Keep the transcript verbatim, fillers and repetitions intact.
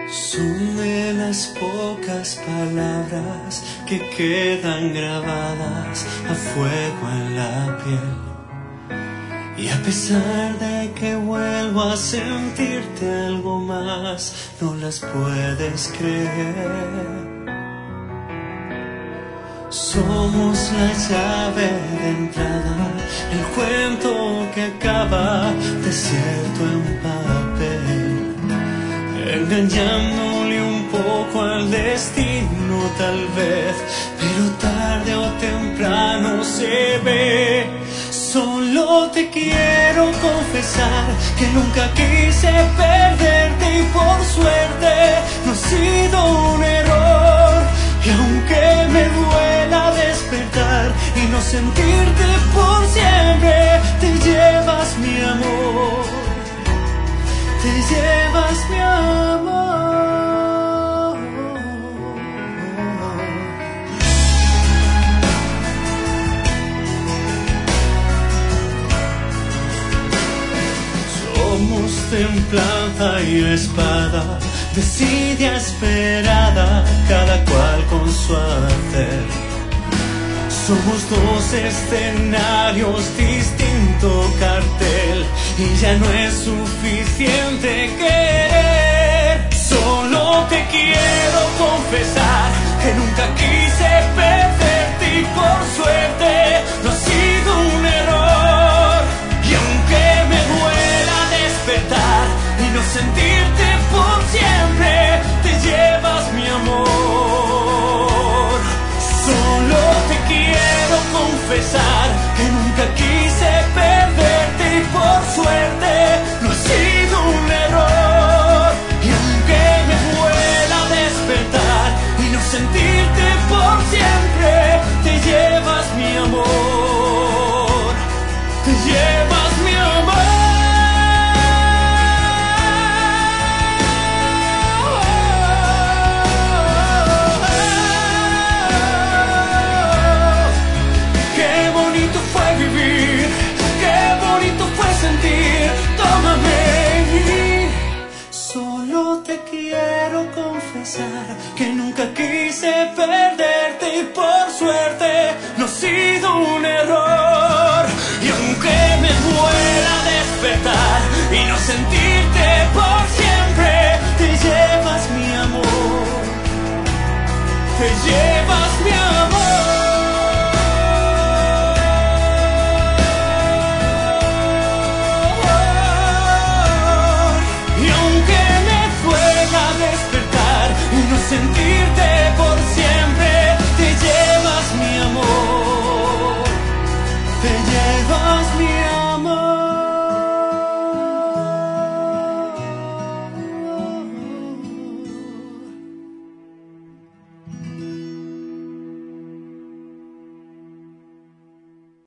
Son de las pocas palabras que quedan grabadas a fuego en la piel. Y a pesar de que vuelvo a sentirte algo más, no las puedes creer. Somos la llave de entrada, el cuento que acaba desierto en papel, engañándole un poco al destino tal vez, pero tarde o temprano se ve. Solo te quiero confesar que nunca quise perderte y por suerte no ha sido un error. Y aunque me duela despertar y no sentirte por siempre, te llevas mi amor, te llevas mi amor. Somos templanza y espada, desidia esperada, cada cual con su hacer. Somos dos escenarios, distinto cartel, y ya no es suficiente querer. Solo te quiero confesar que nunca quise perderte y por suerte no ha sido un error. Y aunque me duela despertar y no sentirte por siempre, te llevas mi amor. Solo te quiero confesar que nunca quise perderte y por suerte no ha sido un error. Y aunque me duela despertar y no sentirte por siempre, te llevas mi amor, te llevas mi amor. Que nunca quise perderte y por suerte no ha sido un error. Y aunque me duela despertar y no sentirte por siempre, te llevas mi amor, te llevas mi amor. Y aunque me duela despertar y no sentir